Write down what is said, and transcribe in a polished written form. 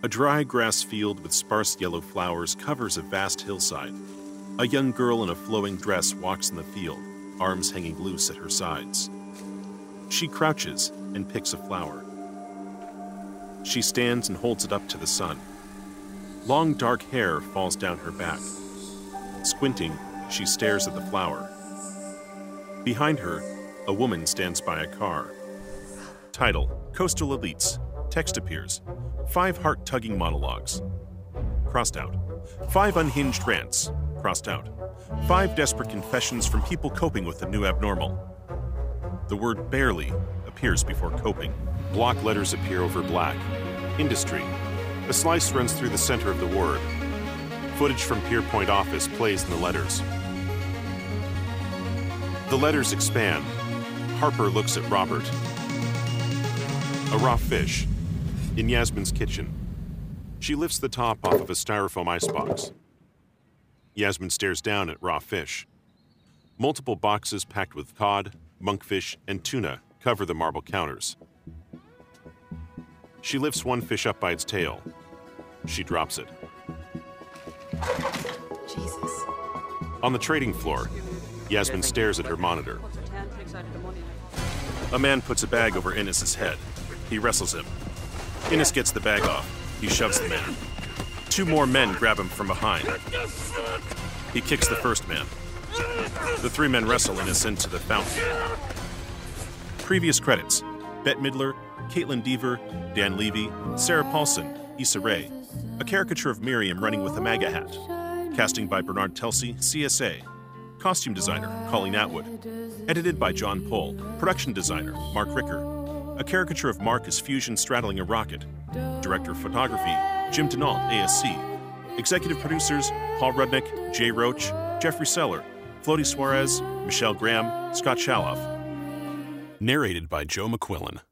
A dry grass field with sparse yellow flowers covers a vast hillside. A young girl in a flowing dress walks in the field, arms hanging loose at her sides. She crouches and picks a flower. She stands and holds it up to the sun. Long dark hair falls down her back. Squinting, she stares at the flower. Behind her, a woman stands by a car. Title: Coastal Elites. Text appears: 5 heart-tugging monologues. Crossed out. 5 unhinged rants. Crossed out. 5 desperate confessions from people coping with the new abnormal. The word barely appears before coping. Block letters appear over black. Industry. A slice runs through the center of the word. Footage from Pierpoint office plays in the letters. The letters expand. Harper looks at Robert. A raw fish. In Yasmin's kitchen. She lifts the top off of a styrofoam icebox. Yasmin stares down at raw fish. Multiple boxes packed with cod, monkfish, and tuna cover the marble counters. She lifts one fish up by its tail. She drops it. Jesus. On the trading floor, Yasmin stares at her monitor. A man puts a bag over Innes's head. He wrestles him. Innes gets the bag off. He shoves the man. 2 more men grab him from behind. He kicks the first man. The 3 men wrestle Innes into the fountain. Previous credits: Bette Midler, Caitlin Dever, Dan Levy, Sarah Paulson, Issa Rae. A caricature of Miriam running with a MAGA hat. Casting by Bernard Telsey, CSA. Costume designer, Colleen Atwood. Edited by John Pohl. Production designer, Mark Ricker. A caricature of Mark as Fusion straddling a rocket. Director of photography, Jim Denault, ASC. Executive producers, Paul Rudnick, Jay Roach, Jeffrey Seller, Flody Suarez, Michelle Graham, Scott Shaloff. Narrated by Joe McQuillan.